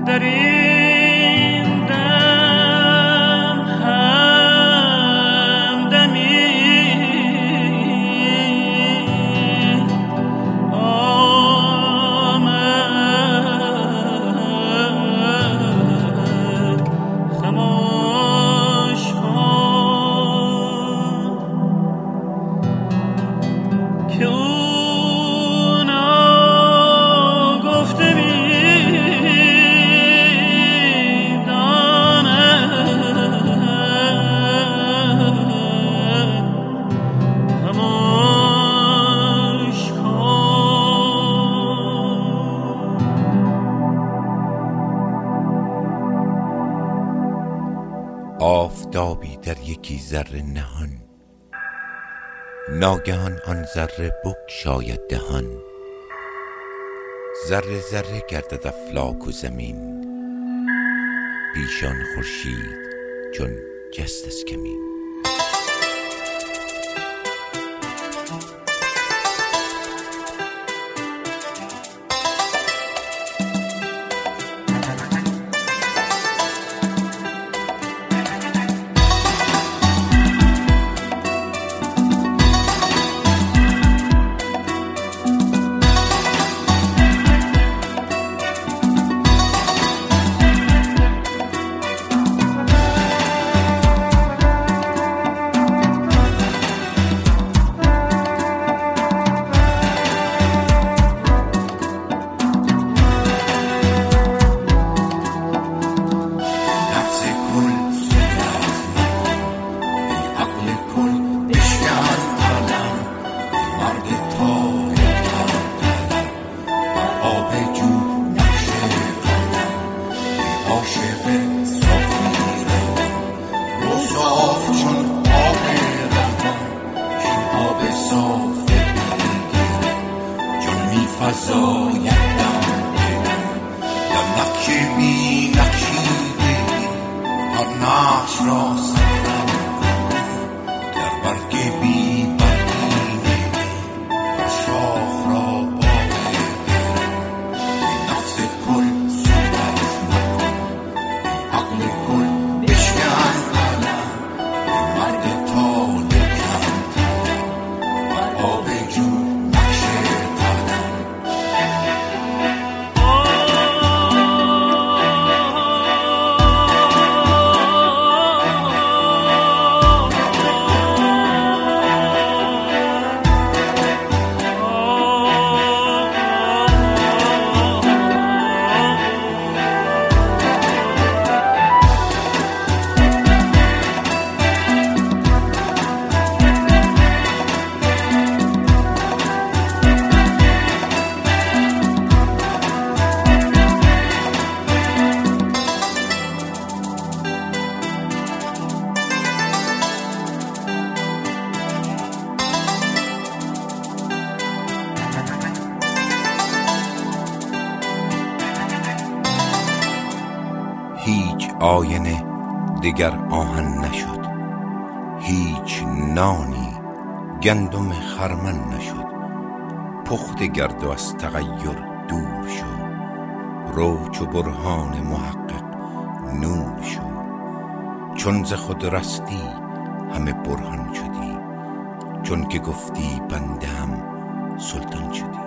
در این دم همدمی آمد خموش کن که او نگفته آفتابی در یکی ذره نهان، ناگهان آن ذره بگشاید دهان. ذره ذره گردد افلاک و زمین، پیشان خورشید چون جست از کمین. نقش را سفرم در برگ بی برگینه و شاخ را باقی نفس کل صورت نکن عقل کل بشکن علم مرد تال کم تلم بر آب جو نقش قلم. هیچ آینه دگر آهن نشد، هیچ نانی گندم خرمن نشد. پخت گرد و از تغییر دور شو، رو چو برهان محقق نور شو. چون ز خود رستی همه برهان شدی، چون که گفتی بنده هم سلطان شدی.